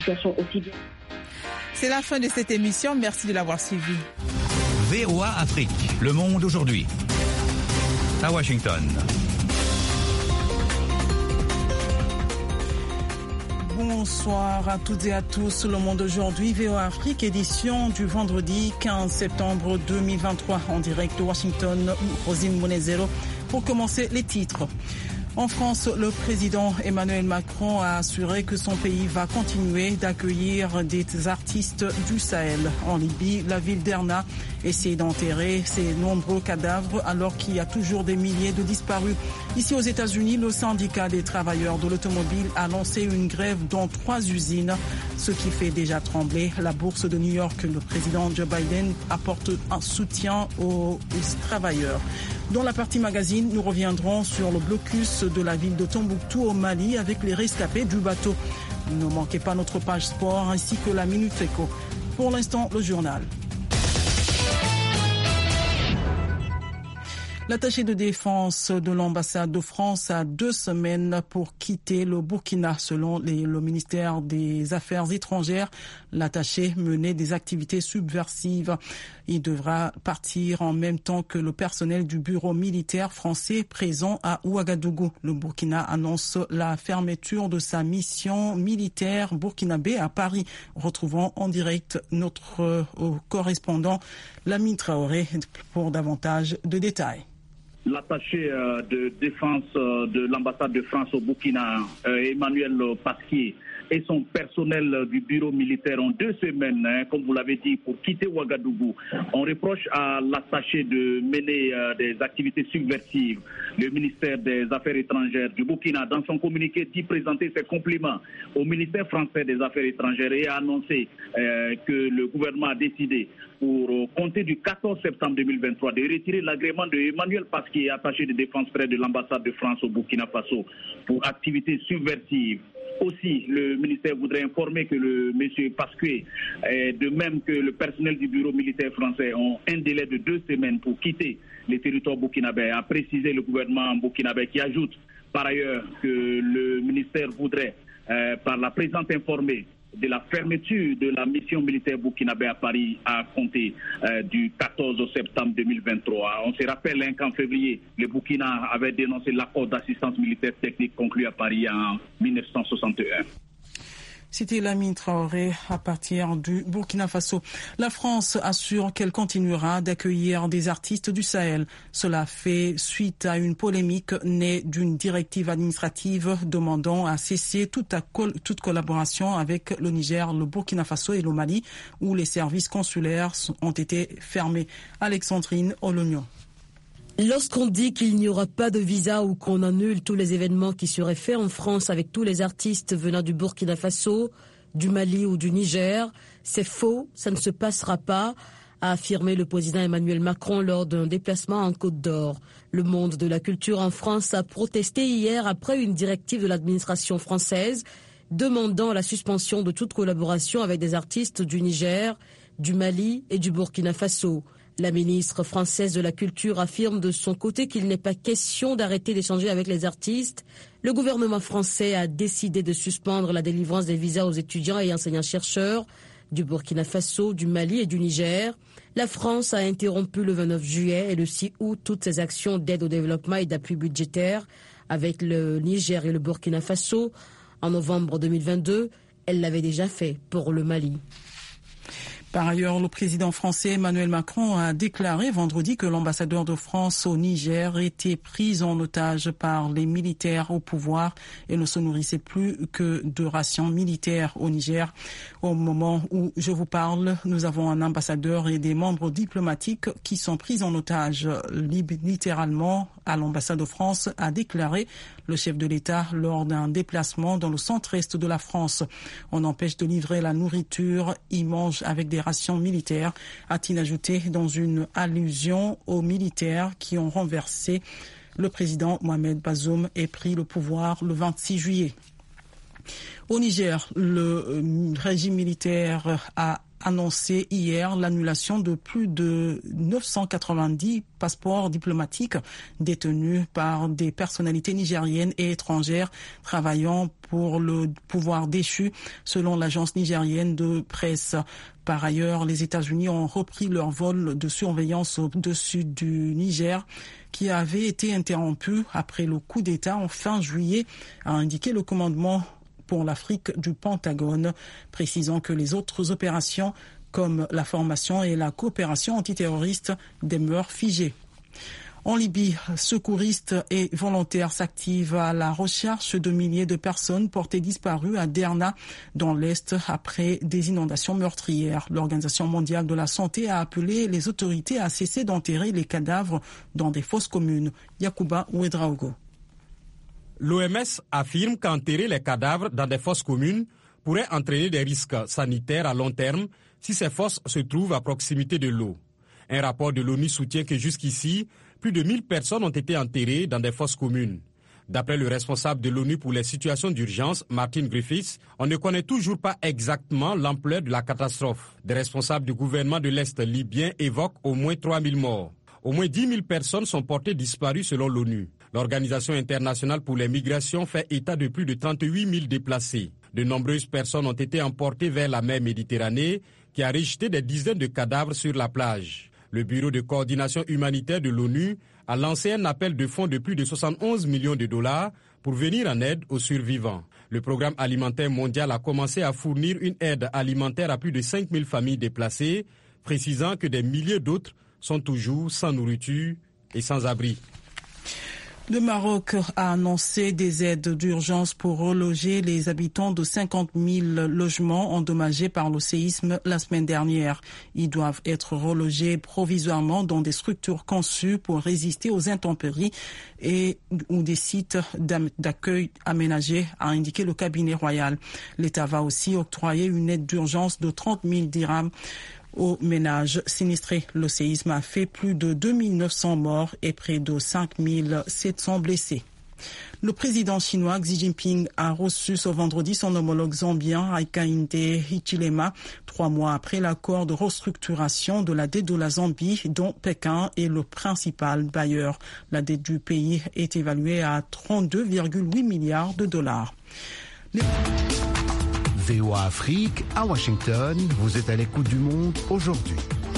C'est la fin de cette émission. Merci de l'avoir suivi. VOA Afrique, le monde aujourd'hui. À Washington. Bonsoir à toutes et à tous. Le monde aujourd'hui, VOA Afrique, édition du vendredi 15 septembre 2023 en direct de Washington. Rosine Monezero pour commencer les titres. En France, le président Emmanuel Macron a assuré que son pays va continuer d'accueillir des artistes du Sahel. En Libye, la ville d'Erna essaie d'enterrer ses nombreux cadavres alors qu'il y a toujours des milliers de disparus. Ici aux États-Unis, le syndicat des travailleurs de l'automobile a lancé une grève dans 3 usines, ce qui fait déjà trembler la bourse de New York. Le président Joe Biden apporte un soutien aux travailleurs. Dans la partie magazine, nous reviendrons sur le blocus de la ville de Tombouctou au Mali avec les rescapés du bateau. Ne manquez pas notre page sport ainsi que la Minute Éco. Pour l'instant, le journal. L'attaché de défense de l'ambassade de France a 2 semaines pour quitter le Burkina. Selon le ministère des Affaires étrangères, l'attaché menait des activités subversives. Il devra partir en même temps que le personnel du bureau militaire français présent à Ouagadougou. Le Burkina annonce la fermeture de sa mission militaire burkinabé à Paris. Retrouvons en direct notre correspondant Lamine Traoré pour davantage de détails. L'attaché de défense de l'ambassade de France au Burkina, Emmanuel Pasquier, et son personnel du bureau militaire ont 2 semaines, comme vous l'avez dit, pour quitter Ouagadougou. On reproche à l'attaché de mener des activités subversives. Le ministère des Affaires étrangères du Burkina, dans son communiqué, dit présenter ses compliments au ministère français des Affaires étrangères et a annoncé que le gouvernement a décidé pour compter du 14 septembre 2023 de retirer l'agrément de Emmanuel Pasquier, attaché de défense près de l'ambassade de France au Burkina Faso, pour activités subversives. Aussi, le ministère voudrait informer que le monsieur Pasquier, de même que le personnel du bureau militaire français, ont un délai de 2 semaines pour quitter les territoires burkinabés, a précisé le gouvernement burkinabé, qui ajoute par ailleurs que le ministère voudrait, par la présente informée, de la fermeture de la mission militaire burkinabé à Paris à compter du 14 septembre 2023. On se rappelle qu'en février, le Burkina avait dénoncé l'accord d'assistance militaire technique conclu à Paris en 1961. C'était Lamine Traoré à partir du Burkina Faso. La France assure qu'elle continuera d'accueillir des artistes du Sahel. Cela fait suite à une polémique née d'une directive administrative demandant à cesser toute collaboration avec le Niger, le Burkina Faso et le Mali, où les services consulaires ont été fermés. Alexandrine Olognon. Lorsqu'on dit qu'il n'y aura pas de visa ou qu'on annule tous les événements qui seraient faits en France avec tous les artistes venant du Burkina Faso, du Mali ou du Niger, c'est faux, ça ne se passera pas, a affirmé le président Emmanuel Macron lors d'un déplacement en Côte d'Or. Le monde de la culture en France a protesté hier après une directive de l'administration française demandant la suspension de toute collaboration avec des artistes du Niger, du Mali et du Burkina Faso. La ministre française de la Culture affirme de son côté qu'il n'est pas question d'arrêter d'échanger avec les artistes. Le gouvernement français a décidé de suspendre la délivrance des visas aux étudiants et enseignants-chercheurs du Burkina Faso, du Mali et du Niger. La France a interrompu le 29 juillet et le 6 août toutes ses actions d'aide au développement et d'appui budgétaire avec le Niger et le Burkina Faso. En novembre 2022, elle l'avait déjà fait pour le Mali. Par ailleurs, le président français Emmanuel Macron a déclaré vendredi que l'ambassadeur de France au Niger était pris en otage par les militaires au pouvoir et ne se nourrissait plus que de rations militaires au Niger. Au moment où je vous parle, nous avons un ambassadeur et des membres diplomatiques qui sont pris en otage littéralement à l'ambassade de France, a déclaré le chef de l'État lors d'un déplacement dans le centre-est de la France. On empêche de livrer la nourriture, ils mangent avec des rations militaires, a-t-il ajouté dans une allusion aux militaires qui ont renversé le président Mohamed Bazoum et pris le pouvoir le 26 juillet. Au Niger, le régime militaire a annoncé hier l'annulation de plus de 990 passeports diplomatiques détenus par des personnalités nigériennes et étrangères travaillant pour le pouvoir déchu, selon l'agence nigérienne de presse. Par ailleurs, les États-Unis ont repris leur vol de surveillance au-dessus du Niger, qui avait été interrompu après le coup d'État en fin juillet, a indiqué le commandement pour l'Afrique du Pentagone, précisant que les autres opérations comme la formation et la coopération antiterroriste demeurent figées. En Libye, secouristes et volontaires s'activent à la recherche de milliers de personnes portées disparues à Derna, dans l'Est, après des inondations meurtrières. L'Organisation mondiale de la santé a appelé les autorités à cesser d'enterrer les cadavres dans des fosses communes. Yacouba Ouedraogo. L'OMS affirme qu'enterrer les cadavres dans des fosses communes pourrait entraîner des risques sanitaires à long terme si ces fosses se trouvent à proximité de l'eau. Un rapport de l'ONU soutient que jusqu'ici, plus de 1000 personnes ont été enterrées dans des fosses communes. D'après le responsable de l'ONU pour les situations d'urgence, Martin Griffiths, on ne connaît toujours pas exactement l'ampleur de la catastrophe. Des responsables du gouvernement de l'Est libyen évoquent au moins 3000 morts. Au moins 10 000 personnes sont portées disparues selon l'ONU. L'Organisation internationale pour les migrations fait état de plus de 38 000 déplacés. De nombreuses personnes ont été emportées vers la mer Méditerranée, qui a rejeté des dizaines de cadavres sur la plage. Le Bureau de coordination humanitaire de l'ONU a lancé un appel de fonds de plus de 71 millions de dollars pour venir en aide aux survivants. Le Programme alimentaire mondial a commencé à fournir une aide alimentaire à plus de 5 000 familles déplacées, précisant que des milliers d'autres sont toujours sans nourriture et sans abri. Le Maroc a annoncé des aides d'urgence pour reloger les habitants de 50 000 logements endommagés par le séisme la semaine dernière. Ils doivent être relogés provisoirement dans des structures conçues pour résister aux intempéries ou des sites d'accueil aménagés, a indiqué le cabinet royal. L'État va aussi octroyer une aide d'urgence de 30 000 dirhams aux ménages sinistrés. Le séisme a fait plus de 2900 morts et près de 5700 blessés. Le président chinois Xi Jinping a reçu ce vendredi son homologue zambien Hakainde Hichilema, 3 mois après l'accord de restructuration de la dette de la Zambie, dont Pékin est le principal bailleur. La dette du pays est évaluée à 32,8 milliards de dollars. VOA Afrique, à Washington, vous êtes à l'écoute du monde aujourd'hui.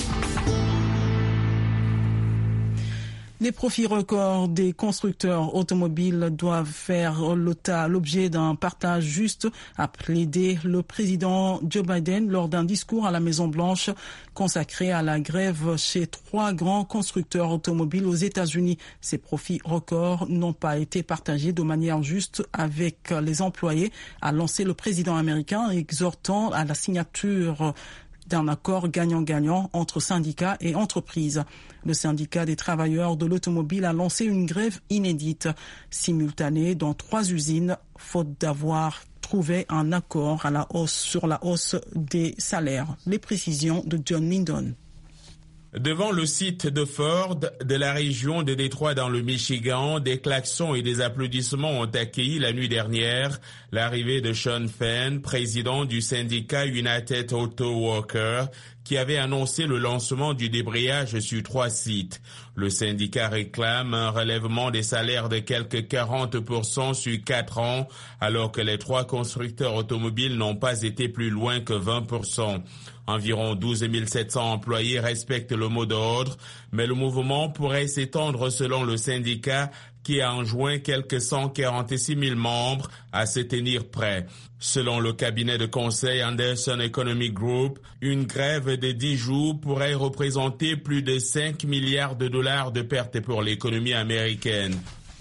Les profits records des constructeurs automobiles doivent faire l'objet d'un partage juste, a plaidé le président Joe Biden lors d'un discours à la Maison-Blanche consacré à la grève chez 3 grands constructeurs automobiles aux États-Unis. Ces profits records n'ont pas été partagés de manière juste avec les employés, a lancé le président américain, exhortant à la signature d'un accord gagnant-gagnant entre syndicats et entreprises. Le syndicat des travailleurs de l'automobile a lancé une grève inédite, simultanée dans 3 usines, faute d'avoir trouvé un accord sur la hausse des salaires. Les précisions de John Lindon. Devant le site de Ford de la région de Détroit dans le Michigan, des klaxons et des applaudissements ont accueilli la nuit dernière l'arrivée de Sean Fenn, président du syndicat United Auto Workers, qui avait annoncé le lancement du débrayage sur 3 sites. Le syndicat réclame un relèvement des salaires de quelques 40% sur 4 ans, alors que les 3 constructeurs automobiles n'ont pas été plus loin que 20%. Environ 12 700 employés respectent le mot d'ordre, mais le mouvement pourrait s'étendre selon le syndicat qui a enjoint quelques 146 000 membres à se tenir prêts. Selon le cabinet de conseil Anderson Economic Group, une grève de 10 jours pourrait représenter plus de 5 milliards de dollars de pertes pour l'économie américaine.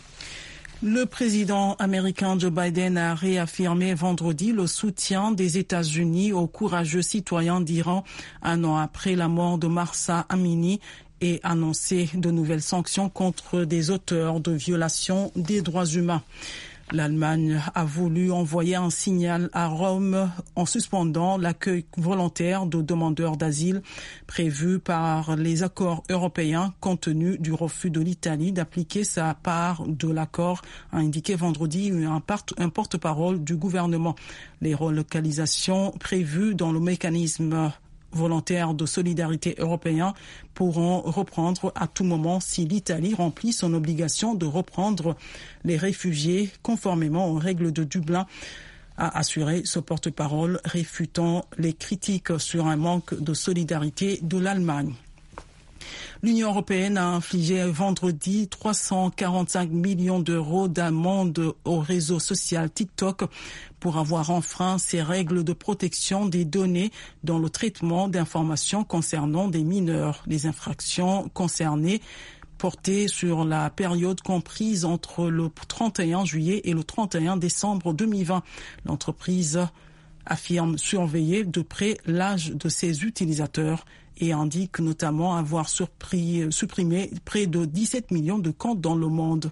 Le président américain Joe Biden a réaffirmé vendredi le soutien des États-Unis aux courageux citoyens d'Iran 1 an après la mort de Mahsa Amini et annoncé de nouvelles sanctions contre des auteurs de violations des droits humains. L'Allemagne a voulu envoyer un signal à Rome en suspendant l'accueil volontaire de demandeurs d'asile prévu par les accords européens compte tenu du refus de l'Italie d'appliquer sa part de l'accord, a indiqué vendredi un porte-parole du gouvernement. Les relocalisations prévues dans le mécanisme volontaires de solidarité européens pourront reprendre à tout moment si l'Italie remplit son obligation de reprendre les réfugiés conformément aux règles de Dublin, a assuré ce porte-parole, réfutant les critiques sur un manque de solidarité de l'Allemagne. L'Union européenne a infligé vendredi 345 millions d'euros d'amende au réseau social TikTok pour avoir enfreint ses règles de protection des données dans le traitement d'informations concernant des mineurs. Les infractions concernées portées sur la période comprise entre le 31 juillet et le 31 décembre 2020. L'entreprise affirme surveiller de près l'âge de ses utilisateurs et indique notamment avoir supprimé près de 17 millions de comptes dans le monde.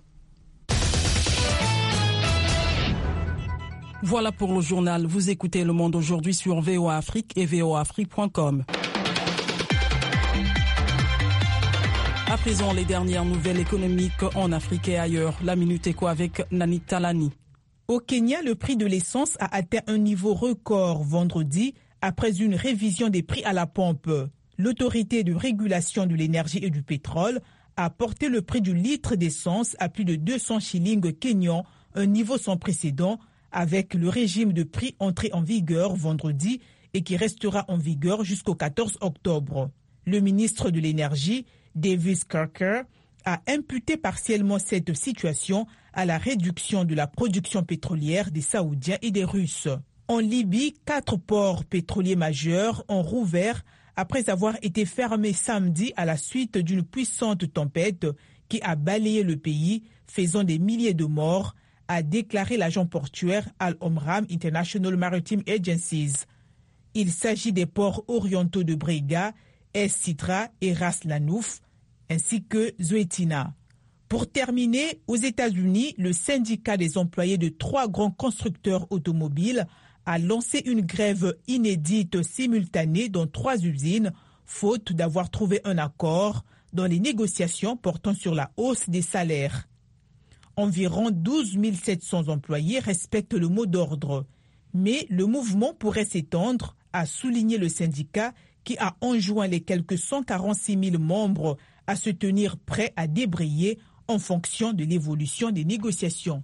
Voilà pour le journal. Vous écoutez Le Monde aujourd'hui sur VOA Afrique et voaafrique.com. À présent, les dernières nouvelles économiques en Afrique et ailleurs. La Minute Éco avec Nani Talani. Au Kenya, le prix de l'essence a atteint un niveau record vendredi après une révision des prix à la pompe. L'autorité de régulation de l'énergie et du pétrole a porté le prix du litre d'essence à plus de 200 shillings kenyans, un niveau sans précédent, avec le régime de prix entré en vigueur vendredi et qui restera en vigueur jusqu'au 14 octobre. Le ministre de l'Énergie, Davis Kirker, a imputé partiellement cette situation à la réduction de la production pétrolière des Saoudiens et des Russes. En Libye, 4 ports pétroliers majeurs ont rouvert après avoir été fermés samedi à la suite d'une puissante tempête qui a balayé le pays, faisant des milliers de morts, a déclaré l'agent portuaire Al-Omram International Maritime Agencies. Il s'agit des ports orientaux de Brega, Es-Sitra et Ras Lanouf, ainsi que Zuetina. Pour terminer, aux États-Unis, le syndicat des employés de 3 grands constructeurs automobiles a lancé une grève inédite simultanée dans 3 usines, faute d'avoir trouvé un accord dans les négociations portant sur la hausse des salaires. Environ 12 700 employés respectent le mot d'ordre, mais le mouvement pourrait s'étendre, a souligné le syndicat qui a enjoint les quelques 146 000 membres à se tenir prêts à débrayer en fonction de l'évolution des négociations.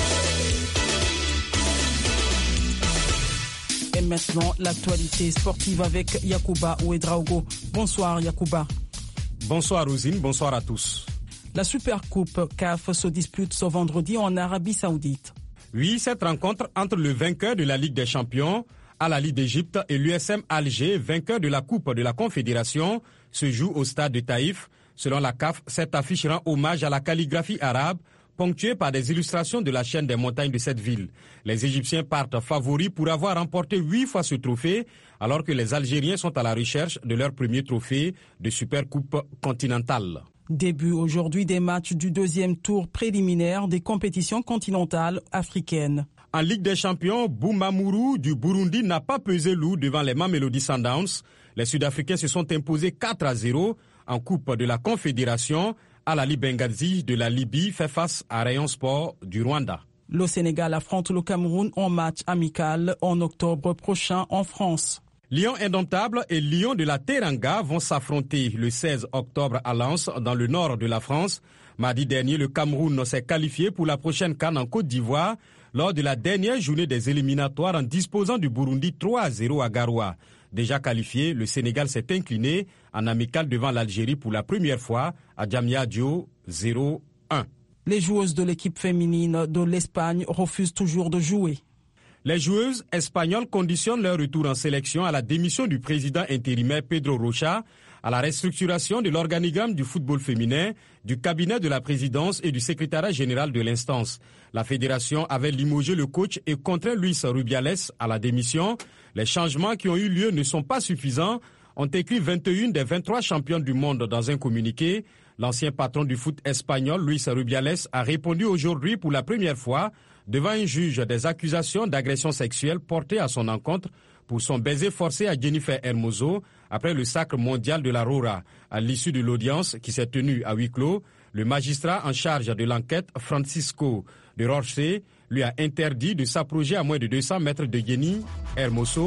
Et maintenant, l'actualité sportive avec Yacouba Ouedraogo. Bonsoir Yacouba. Bonsoir Rosine, bonsoir à tous. La Supercoupe CAF se dispute ce vendredi en Arabie Saoudite. Oui, cette rencontre entre le vainqueur de la Ligue des Champions, Al-Ahly d'Égypte, et l'USM Alger, vainqueur de la Coupe de la Confédération, se joue au stade de Taïf. Selon la CAF, cette affiche rend hommage à la calligraphie arabe, ponctuée par des illustrations de la chaîne des montagnes de cette ville. Les Égyptiens partent favoris pour avoir remporté 8 fois ce trophée, alors que les Algériens sont à la recherche de leur premier trophée de Supercoupe continentale. Début aujourd'hui des matchs du 2e tour préliminaire des compétitions continentales africaines. En Ligue des Champions, Bumamuru du Burundi n'a pas pesé lourd devant les Mamelodi Sundowns. Les Sud-Africains se sont imposés 4-0 en Coupe de la Confédération. Al-Ahly Benghazi de la Libye fait face à Rayon Sport du Rwanda. Le Sénégal affronte le Cameroun en match amical en octobre prochain en France. Lion indomptable et Lion de la Teranga vont s'affronter le 16 octobre à Lens, dans le nord de la France. Mardi dernier, le Cameroun s'est qualifié pour la prochaine CAN en Côte d'Ivoire lors de la dernière journée des éliminatoires en disposant du Burundi 3-0 à Garoua. Déjà qualifié, le Sénégal s'est incliné en amical devant l'Algérie pour la première fois à Diamniadio 0-1. Les joueuses de l'équipe féminine de l'Espagne refusent toujours de jouer. Les joueuses espagnoles conditionnent leur retour en sélection à la démission du président intérimaire Pedro Rocha, à la restructuration de l'organigramme du football féminin, du cabinet de la présidence et du secrétariat général de l'instance. La fédération avait limogé le coach et contraint Luis Rubiales à la démission. Les changements qui ont eu lieu ne sont pas suffisants, ont écrit 21 des 23 championnes du monde dans un communiqué. L'ancien patron du foot espagnol, Luis Rubiales, a répondu aujourd'hui pour la première fois devant un juge des accusations d'agression sexuelle portées à son encontre pour son baiser forcé à Jennifer Hermoso après le sacre mondial de la Rora. À l'issue de l'audience qui s'est tenue à huis clos, le magistrat en charge de l'enquête, Francisco de Roche, lui a interdit de s'approcher à moins de 200 mètres de Jenny Hermoso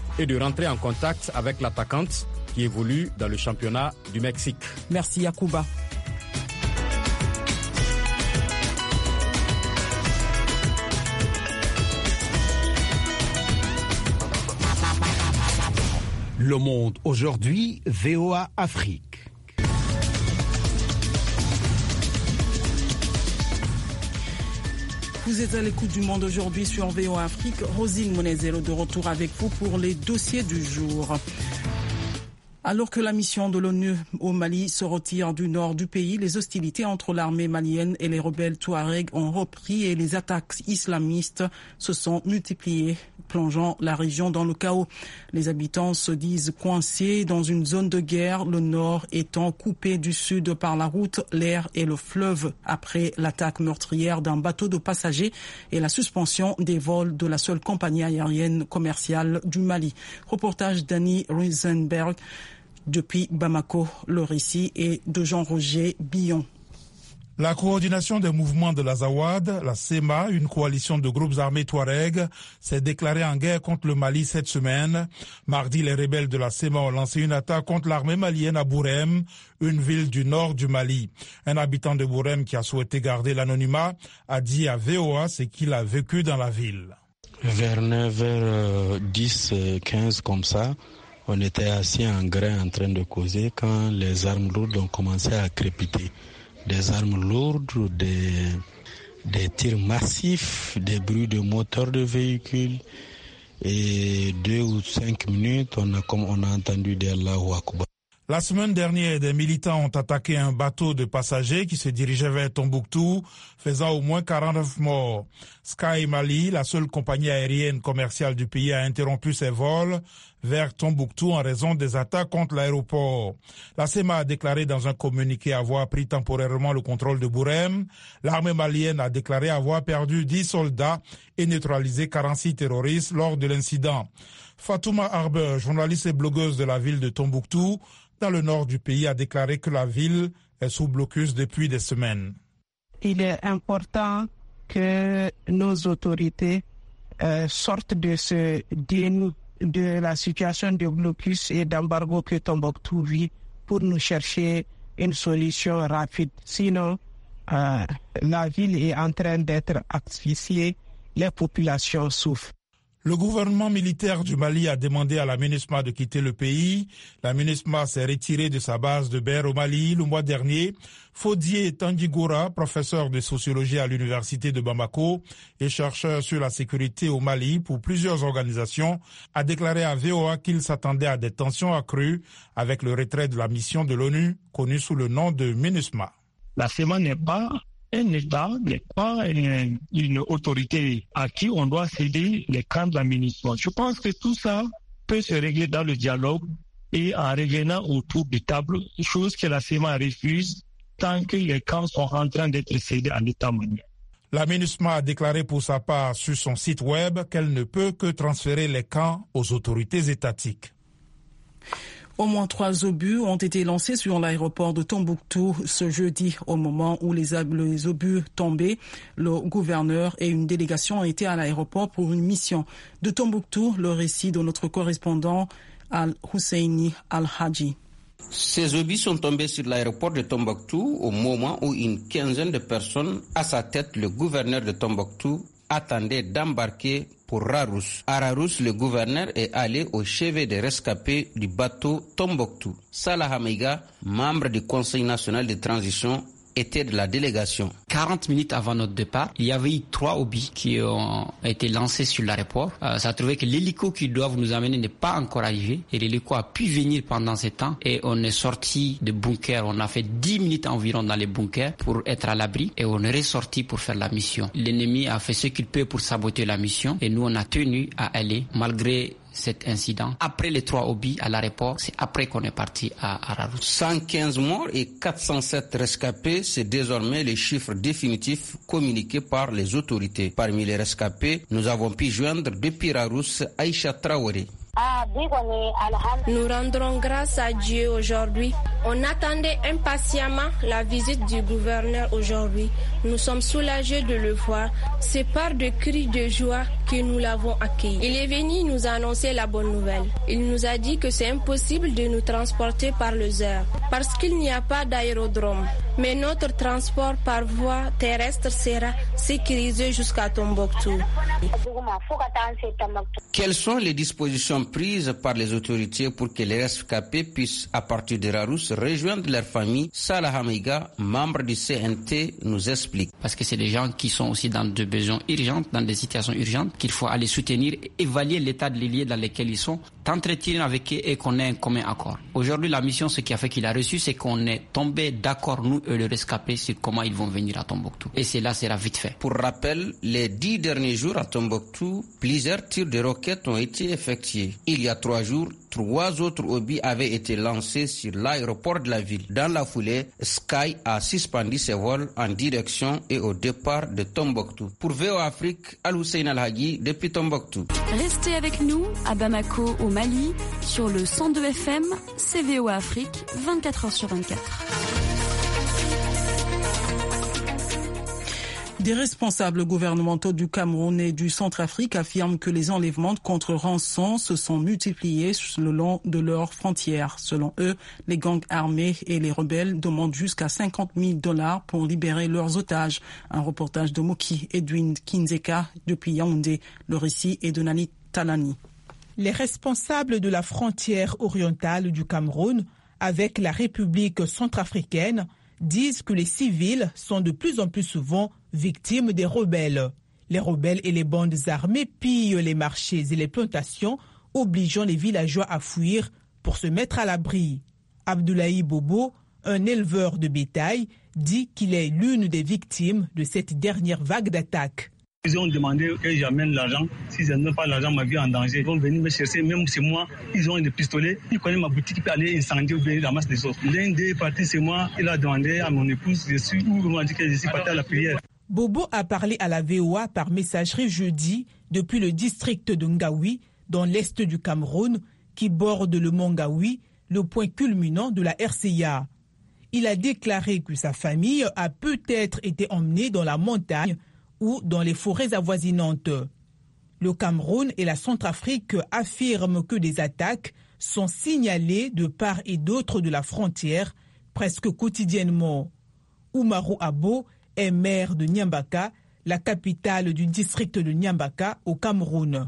et de rentrer en contact avec l'attaquante qui évolue dans le championnat du Mexique. Merci Yacouba. Le Monde aujourd'hui, VOA Afrique. Vous êtes à l'écoute du Monde aujourd'hui sur VOA Afrique. Rosine Monezero de retour avec vous pour les dossiers du jour. Alors que la mission de l'ONU au Mali se retire du nord du pays, les hostilités entre l'armée malienne et les rebelles touaregs ont repris et les attaques islamistes se sont multipliées, plongeant la région dans le chaos. Les habitants se disent coincés dans une zone de guerre, le nord étant coupé du sud par la route, l'air et le fleuve après l'attaque meurtrière d'un bateau de passagers et la suspension des vols de la seule compagnie aérienne commerciale du Mali. Reportage d'Annie Risenberg depuis Bamako. Le récit est de Jean-Roger Billon. La coordination des mouvements de l'Azawad, la SEMA, une coalition de groupes armés Touareg, s'est déclarée en guerre contre le Mali cette semaine. Mardi, les rebelles de la SEMA ont lancé une attaque contre l'armée malienne à Bourem, une ville du nord du Mali. Un habitant de Bourem qui a souhaité garder l'anonymat a dit à VOA ce qu'il a vécu dans la ville. Vers 9h10, 15 comme ça, on était assis en grain en train de causer quand les armes lourdes ont commencé à crépiter. Des armes lourdes, des tirs massifs, des bruits de moteurs de véhicules. Et 2 ou 5 minutes, on a entendu des Allahu Akbar. La semaine dernière, des militants ont attaqué un bateau de passagers qui se dirigeait vers Tombouctou, faisant au moins 49 morts. Sky Mali, la seule compagnie aérienne commerciale du pays, a interrompu ses vols vers Tombouctou en raison des attaques contre l'aéroport. La SEMA a déclaré dans un communiqué avoir pris temporairement le contrôle de Bourem. L'armée malienne a déclaré avoir perdu 10 soldats et neutralisé 46 terroristes lors de l'incident. Fatouma Arber, journaliste et blogueuse de la ville de Tombouctou, dans le nord du pays, a déclaré que la ville est sous blocus depuis des semaines. Il est important que nos autorités sortent de ce déni de la situation de blocus et d'embargo que Tombouctou vit pour nous chercher une solution rapide. Sinon, la ville est en train d'être asphyxiée, les populations souffrent. Le gouvernement militaire du Mali a demandé à la MINUSMA de quitter le pays. La MINUSMA s'est retirée de sa base de Ber au Mali le mois dernier. Fodié Tanguigora, professeur de sociologie à l'université de Bamako et chercheur sur la sécurité au Mali pour plusieurs organisations, a déclaré à VOA qu'il s'attendait à des tensions accrues avec le retrait de la mission de l'ONU, connue sous le nom de MINUSMA. La SEMA n'est pas un État, n'est pas une autorité à qui on doit céder les camps de la MINUSMA. Je pense que tout ça peut se régler dans le dialogue et en revenant autour des tables, chose que la SEMA refuse tant que les camps sont en train d'être cédés à l'État malien. La MINUSMA a déclaré pour sa part sur son site web qu'elle ne peut que transférer les camps aux autorités étatiques. Au moins 3 obus ont été lancés sur l'aéroport de Tombouctou ce jeudi. Au moment où les obus tombaient, le gouverneur et une délégation étaient à l'aéroport pour une mission. De Tombouctou, le récit de notre correspondant Al-Husseini Al-Haji. Ces obus sont tombés sur l'aéroport de Tombouctou au moment où une quinzaine de personnes, à sa tête le gouverneur de Tombouctou, attendaient d'embarquer pour Rarousse. À Rarousse, le gouverneur est allé au chevet des rescapés du bateau Tombouctou. Salah Hamiga, membre du Conseil national de transition, était de la délégation. 40 minutes avant notre départ, il y avait eu 3 obus qui ont été lancés sur l'aéroport. Ça a trouvé que l'hélico qui doit nous amener n'est pas encore arrivé. Et l'hélico a pu venir pendant ce temps. Et on est sorti de bunker. On a fait 10 minutes environ dans les bunkers pour être à l'abri. Et on est ressorti pour faire la mission. L'ennemi a fait ce qu'il peut pour saboter la mission. Et nous, on a tenu à aller malgré cet incident. Après les 3 obus à l'aéroport, c'est après qu'on est parti à Rarousse. 115 morts et 407 rescapés, c'est désormais les chiffres définitifs communiqués par les autorités. Parmi les rescapés, nous avons pu joindre depuis Rarousse Aïcha Traoré. Nous rendrons grâce à Dieu aujourd'hui. On attendait impatiemment la visite du gouverneur aujourd'hui. Nous sommes soulagés de le voir. C'est par de cris de joie que nous l'avons accueilli. Il est venu nous annoncer la bonne nouvelle. Il nous a dit que c'est impossible de nous transporter par les airs parce qu'il n'y a pas d'aérodrome. Mais notre transport par voie terrestre sera sécurisé jusqu'à Tombouctou. Quelles sont les dispositions prises par les autorités pour que les rescapés puissent, à partir de Rarousse, rejoindre leur famille? Salah Hamiga, membre du CNT, nous explique. Parce que c'est des gens qui sont aussi dans des besoins urgents, dans des situations urgentes, qu'il faut aller soutenir, évaluer l'état des lieux dans lesquels ils sont, t'entretenir avec eux et qu'on ait un commun accord. Aujourd'hui, la mission, ce qui a fait qu'il a reçu, c'est qu'on est tombé d'accord, nous et le rescapé, sur comment ils vont venir à Tombouctou. Et cela sera vite fait. Pour rappel, les 10 derniers jours à Tombouctou, plusieurs tirs de roquettes ont été effectués. Il y a 3 jours, 3 autres obus avaient été lancés sur l'aéroport de la ville. Dans la foulée, Sky a suspendu ses vols en direction et au départ de Tombouctou. Pour VOA Afrique, Al-Hussein Al-Hagui depuis Tombouctou. Restez avec nous à Bamako au Mali sur le 102 FM, c'est VOA Afrique, 24h sur 24. Des responsables gouvernementaux du Cameroun et du Centrafrique affirment que les enlèvements contre rançon se sont multipliés le long de leurs frontières. Selon eux, les gangs armés et les rebelles demandent jusqu'à $50,000 pour libérer leurs otages. Un reportage de Moki Edwin Kinzeka depuis Yaoundé. Le récit est de Nani Talani. Les responsables de la frontière orientale du Cameroun avec la République centrafricaine disent que les civils sont de plus en plus souvent victimes des rebelles. Les rebelles et les bandes armées pillent les marchés et les plantations, obligeant les villageois à fuir pour se mettre à l'abri. Abdoulaye Bobo, un éleveur de bétail, dit qu'il est l'une des victimes de cette dernière vague d'attaques. Ils ont demandé que j'amène l'argent. Si je n'ai pas l'argent, ma vie est en danger. Ils vont venir me chercher, même chez moi. Ils ont des pistolets. Ils connaissent ma boutique, ils peuvent aller incendier ou bien ramasser des autres. L'un des partis, c'est moi. Il a demandé à mon épouse, je suis où? Il m'a dit que je suis parti à la prière. Bobo a parlé à la VOA par messagerie jeudi depuis le district de Ngaoui, dans l'est du Cameroun, qui borde le mont Ngaoui, le point culminant de la RCA. Il a déclaré que sa famille a peut-être été emmenée dans la montagne ou dans les forêts avoisinantes. Le Cameroun et la Centrafrique affirment que des attaques sont signalées de part et d'autre de la frontière presque quotidiennement. Oumarou Abo est maire de Nyambaka, la capitale du district de Nyambaka au Cameroun.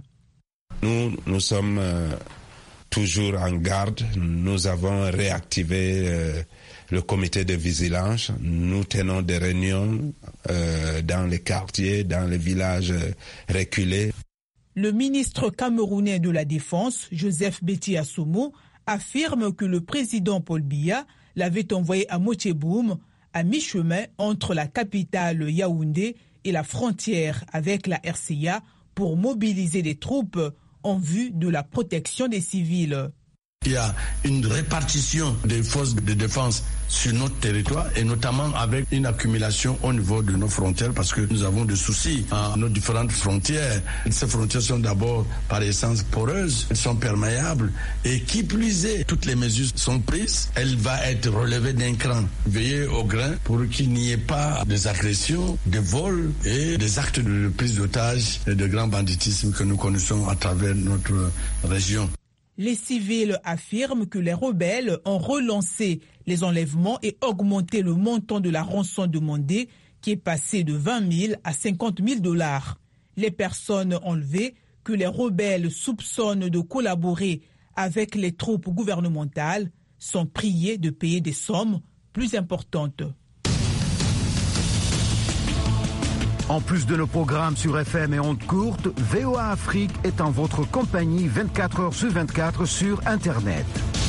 Nous sommes toujours en garde. Nous avons réactivé le comité de vigilance. Nous tenons des réunions dans les quartiers, dans les villages reculés. Le ministre camerounais de la Défense, Joseph Beti Assomo, affirme que le président Paul Biya l'avait envoyé à Motieboum, à mi-chemin entre la capitale Yaoundé et la frontière avec la RCA pour mobiliser des troupes en vue de la protection des civils. Il y a une répartition des forces de défense sur notre territoire et notamment avec une accumulation au niveau de nos frontières parce que nous avons des soucis à nos différentes frontières. Ces frontières sont d'abord par essence poreuses, elles sont perméables et qui plus est, toutes les mesures sont prises. Elle va être relevée d'un cran. Veillez au grain pour qu'il n'y ait pas des agressions, des vols et des actes de prise d'otages et de grand banditisme que nous connaissons à travers notre région. Les civils affirment que les rebelles ont relancé les enlèvements et augmenté le montant de la rançon demandée qui est passé de $20,000 à $50,000. Les personnes enlevées que les rebelles soupçonnent de collaborer avec les troupes gouvernementales sont priées de payer des sommes plus importantes. En plus de nos programmes sur FM et ondes courtes, VOA Afrique est en votre compagnie 24 heures sur 24 sur Internet.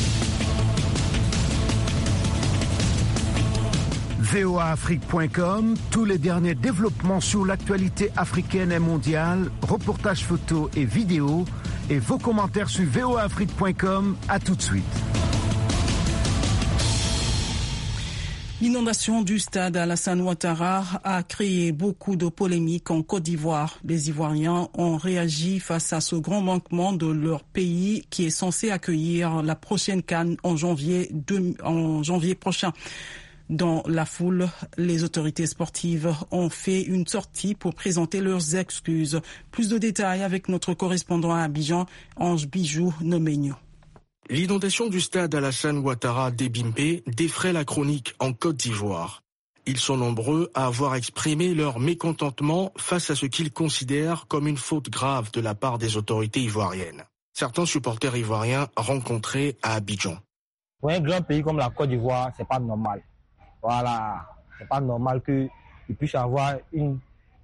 voaafrique.com, tous les derniers développements sur l'actualité africaine et mondiale, reportages photos et vidéos, et vos commentaires sur voaafrique.com. À tout de suite. L'inondation du stade Alassane Ouattara a créé beaucoup de polémiques en Côte d'Ivoire. Les Ivoiriens ont réagi face à ce grand manquement de leur pays qui est censé accueillir la prochaine CAN en janvier prochain. Dans la foule, les autorités sportives ont fait une sortie pour présenter leurs excuses. Plus de détails avec notre correspondant à Abidjan, Ange Bijou Nomeigno. L'inondation du stade Alassane Ouattara d'Ebimpe défraie la chronique en Côte d'Ivoire. Ils sont nombreux à avoir exprimé leur mécontentement face à ce qu'ils considèrent comme une faute grave de la part des autorités ivoiriennes. Certains supporters ivoiriens rencontrés à Abidjan. Pour un grand pays comme la Côte d'Ivoire, c'est pas normal. Voilà, c'est pas normal qu'il puisse avoir une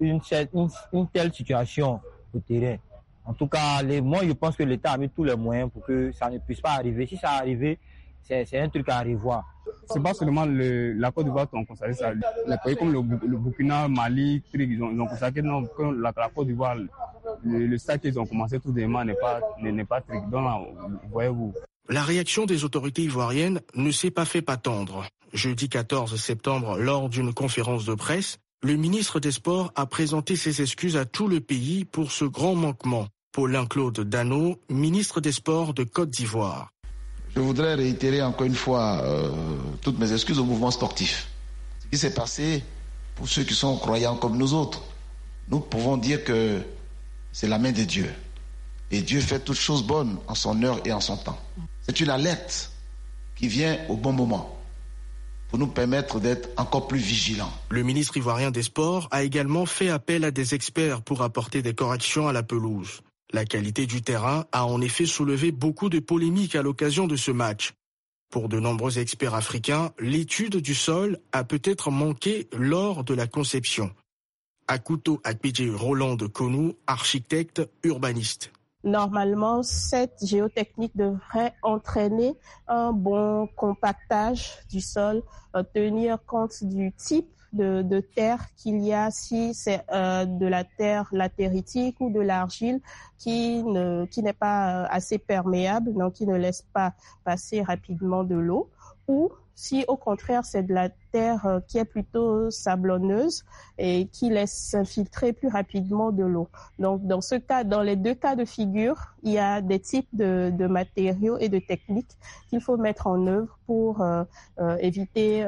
telle situation au terrain. En tout cas, moi je pense que l'État a mis tous les moyens pour que ça ne puisse pas arriver. Si ça arrive, c'est un truc à revoir. C'est pas seulement la Côte d'Ivoire qui ont constaté ça. Les pays comme le Burkina, Mali, ils ont constaté que la Côte d'Ivoire, le stade qu'ils ont commencé tout simplement n'est pas strict. Donc, voyez-vous. La réaction des autorités ivoiriennes ne s'est pas fait attendre. Jeudi 14 septembre, lors d'une conférence de presse, le ministre des Sports a présenté ses excuses à tout le pays pour ce grand manquement. Paulin-Claude Dano, ministre des Sports de Côte d'Ivoire. Je voudrais réitérer encore une fois toutes mes excuses au mouvement sportif. Ce qui s'est passé, pour ceux qui sont croyants comme nous autres, nous pouvons dire que c'est la main de Dieu. Et Dieu fait toutes choses bonnes en son heure et en son temps. C'est une alerte qui vient au bon moment pour nous permettre d'être encore plus vigilants. Le ministre ivoirien des Sports a également fait appel à des experts pour apporter des corrections à la pelouse. La qualité du terrain a en effet soulevé beaucoup de polémiques à l'occasion de ce match. Pour de nombreux experts africains, l'étude du sol a peut-être manqué lors de la conception. Akuto Akpidje Roland de Konou, architecte urbaniste. Normalement, cette géotechnique devrait entraîner un bon compactage du sol, tenir compte du type de terre qu'il y a, si c'est de la terre latéritique ou de l'argile qui n'est pas assez perméable, donc qui ne laisse pas passer rapidement de l'eau, ou si au contraire c'est de la terre qui est plutôt sablonneuse et qui laisse s'infiltrer plus rapidement de l'eau. Donc dans les deux cas de figure, il y a des types de matériaux et de techniques qu'il faut mettre en œuvre pour éviter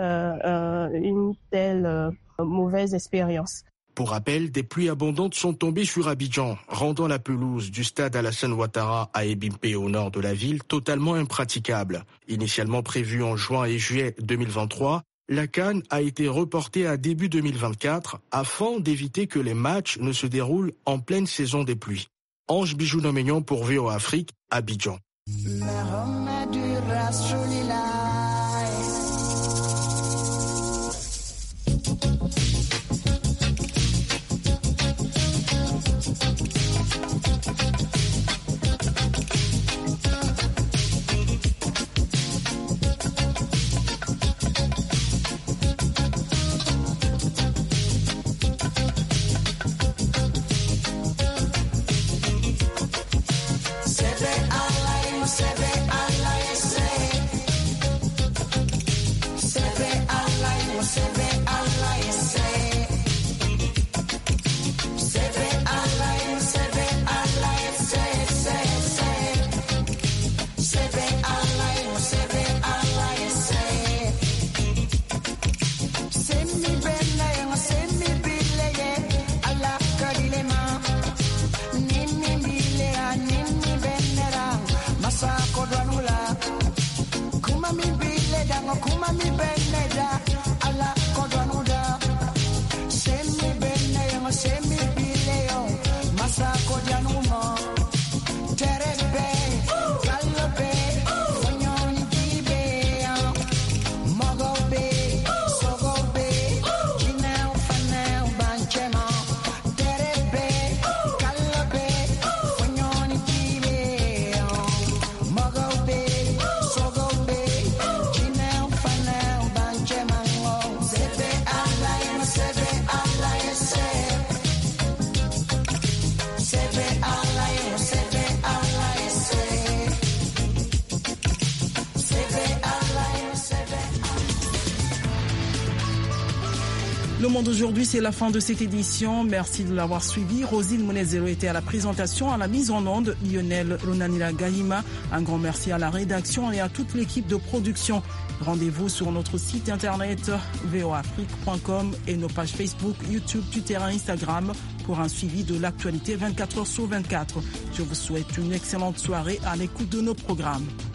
une telle mauvaise expérience. Pour rappel, des pluies abondantes sont tombées sur Abidjan, rendant la pelouse du stade Alassane Ouattara à Ebimpe au nord de la ville totalement impraticable. Initialement prévue en juin et juillet 2023, la CAN a été reportée à début 2024 afin d'éviter que les matchs ne se déroulent en pleine saison des pluies. Ange Bijou Nomeignon pour VOA Afrique, Abidjan. Say Le Monde aujourd'hui, c'est la fin de cette édition. Merci de l'avoir suivi. Rosine Monezero était à la présentation, à la mise en onde. Lionel Ronanila Gahima. Un grand merci à la rédaction et à toute l'équipe de production. Rendez-vous sur notre site internet voafrique.com et nos pages Facebook, YouTube, Twitter et Instagram pour un suivi de l'actualité 24h sur 24. Je vous souhaite une excellente soirée à l'écoute de nos programmes.